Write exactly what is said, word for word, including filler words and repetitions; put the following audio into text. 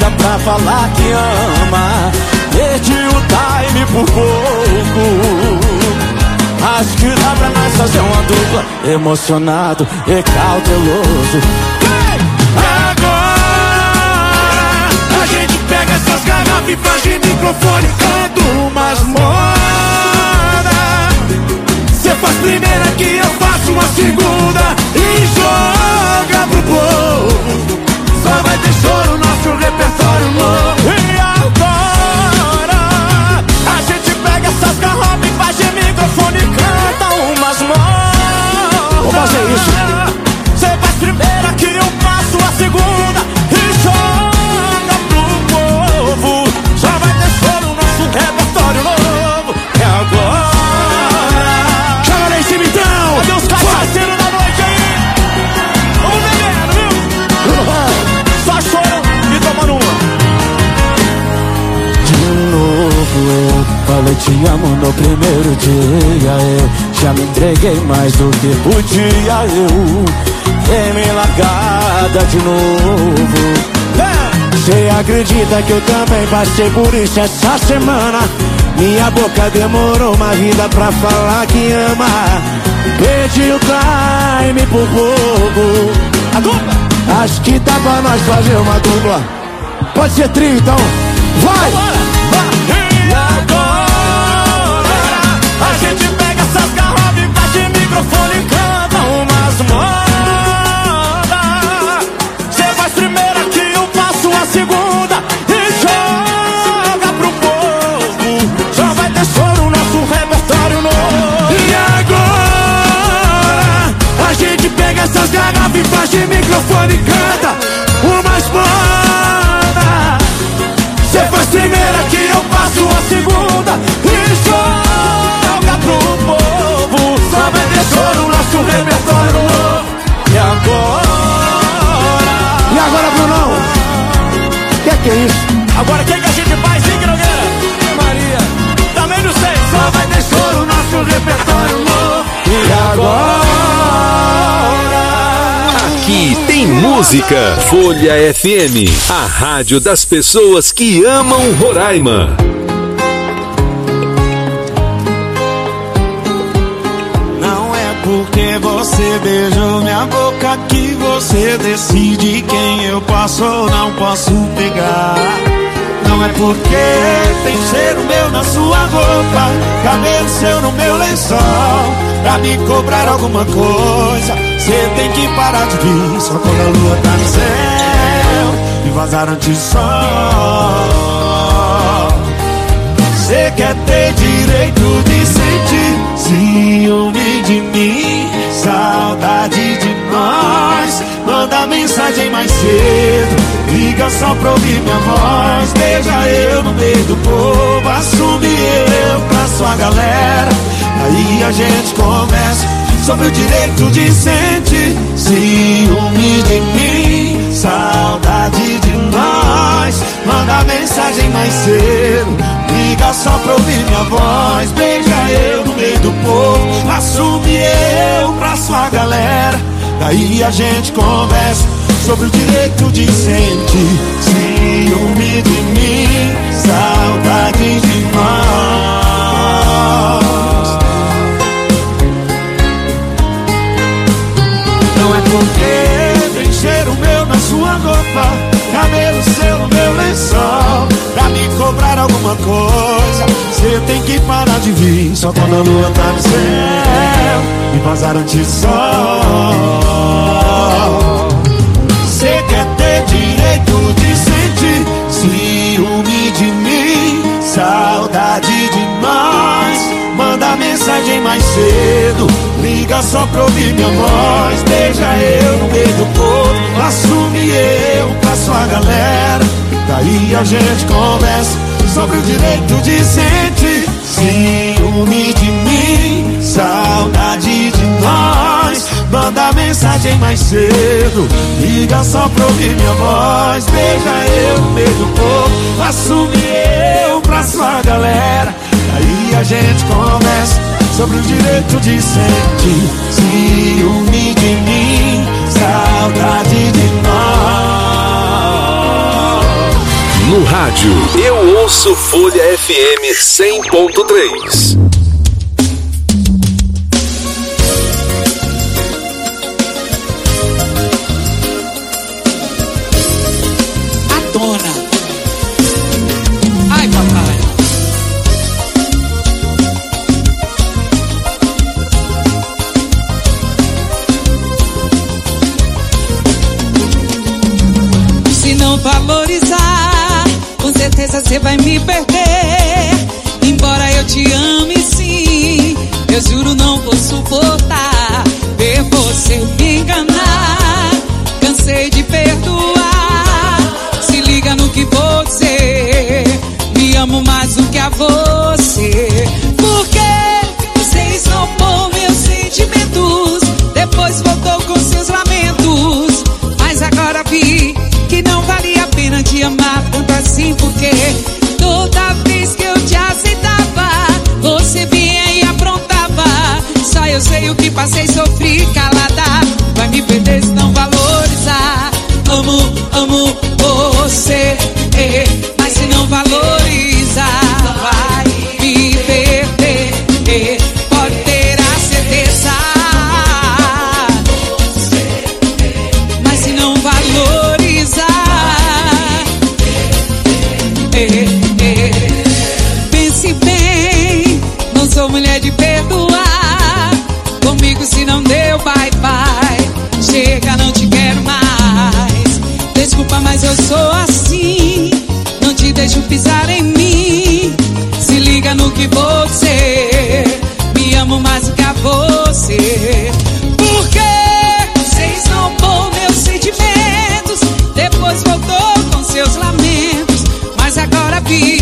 vida pra falar que ama. Perdi o time por pouco. Acho que dá pra nós fazer uma dupla, emocionado e cauteloso. Agora a gente pega essas garrafas e faz de microfone, canta umas moda. Cê faz primeira que eu faço uma segunda e joga pro povo. Só vai ter choro, nosso repertório novo. E agora a gente pega essas garrafas e faz de microfone e canta umas modas. Vou fazer isso. Cê faz primeira que eu faço a segunda e joga pro povo. Só vai ter choro, nosso repertório novo. E agora joga lá em cima então. Cadê os cachaceiros da noite aí? Vamos bebendo, viu? Só choro e tomando uma. De novo eu falei te amo no primeiro dia. Eu já me entreguei mais do que podia. Eu dei minha largada de novo. Você acredita que eu também passei por isso essa semana? Minha boca demorou uma vida pra falar que ama. Perdi o time por pouco. A dupla? Acho que dá pra nós fazer uma dupla. Pode ser trio então. Vai! E agora a gente pega essas garrafas e faz de microfone e canta umas modas. Cê faz primeira que eu faço a segunda e joga pro povo. Só vai ter choro, nosso repertório novo. E agora a gente pega essas garrafas e faz de microfone e canta umas modas. Cê faz primeira que eu faço a segunda e joga pro povo. Só vai ter choro, nosso repertório novo. E agora? E agora, Brunão? Que que é isso? Agora o que, que a gente faz, hein, Nogueira? Maria, também não sei. Só vai ter choro, nosso repertório novo. E agora? Aqui tem música. Folha F M, a rádio das pessoas que amam Roraima. Não é porque você beijou minha boca que você decide quem eu posso ou não posso pegar. Não é porque tem cheiro meu na sua roupa, cabelo seu no meu lençol, pra me cobrar alguma coisa. Cê tem que parar de vir só quando a lua tá no céu e vazar antes do sol. Cê quer ter direito de sentir ciúme de mim, saudade de nós. Manda mensagem mais cedo, liga só pra ouvir minha voz. Beija eu no meio do povo, assume eu pra sua galera. Aí a gente conversa sobre o direito de sentir ciúme de mim, saudade de nós. Manda mensagem mais cedo, liga só pra ouvir minha voz. Beija eu no meio do povo, assume eu pra sua galera. Daí a gente conversa sobre o direito de sentir ciúme de mim, saudade de nós. Não é porque tem cheiro meu na sua roupa, cabelo seu no meu lençol, pra me cobrar alguma coisa. Cê tem que parar de vir só quando a lua tá no céu e vazar antes do sol. Cê quer ter direito de sentir ciúme de mim, saudade de nós. Manda mensagem mais cedo, liga só pra ouvir minha voz. Beija eu no meio do povo, assume eu pra sua galera. Daí a gente conversa sobre o direito de sentir ciúme de mim, saudade de nós. Manda mensagem mais cedo, liga só pra ouvir minha voz. Beija eu no meio do povo, assume eu pra sua galera. Aí a gente conversa sobre o direito de sentir ciúme de mim, saudade de nós. No rádio, eu ouço Folha F M cem ponto três. A dona. Ai, papai. Se não valorizar, com certeza você vai me perder. Embora eu te ame sim, eu juro não vou suportar ver você me enganar. Cansei de perdoar, se liga no que vou dizer. Me amo mais do que a você. Porque você esnobou meus sentimentos, depois voltou com seus lamentos. Mas agora vi que não valia a pena te amar tanto assim. Porque toda vez que eu te aceitava, você vinha e aprontava. Só eu sei o que passei, sofri calada. Vai me perder se não valorizar. Amo, amo você, mas se não valorizar, vai me perder, pode ter a certeza. Mas se não valorizar, pense bem, não sou mulher de perdoar. Comigo se não deu, bye bye. Chega, não te quero mais. Desculpa, mas eu sou assim, não te deixo pisar em mim. Se liga no que vou dizer. Me amo mais do que a você. Porque você esnobou meus sentimentos, depois voltou com seus lamentos. Mas agora vi